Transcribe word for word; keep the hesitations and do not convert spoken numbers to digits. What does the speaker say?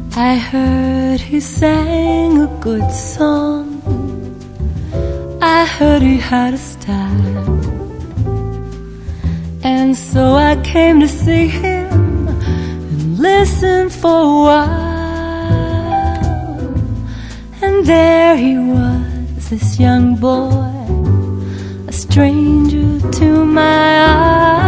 I heard he sang a good song. I heard he had a style. And so I came to see him and listen for a while. And there he was, this young boy, a stranger to my eyes.